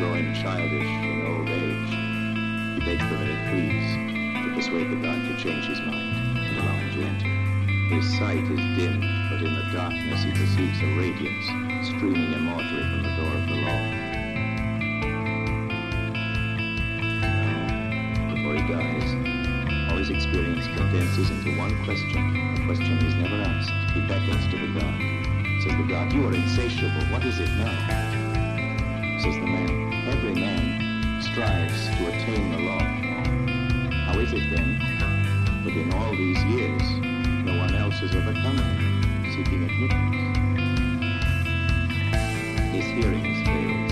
growing childish in old age, he begs the very fleas to persuade the god to change his mind and allow him to enter. His sight is dimmed, but in the darkness he perceives a radiance streaming immortally from the door of the law. Now, before he dies, all his experience condenses into one question, a question he's never asked. He beckons to the god. Says the god, "You are insatiable. What is it now?" Says the man, "Every man strives to attain the law. How is it then that in all these years no one else has overcome him, seeking admittance?" His hearing has failed.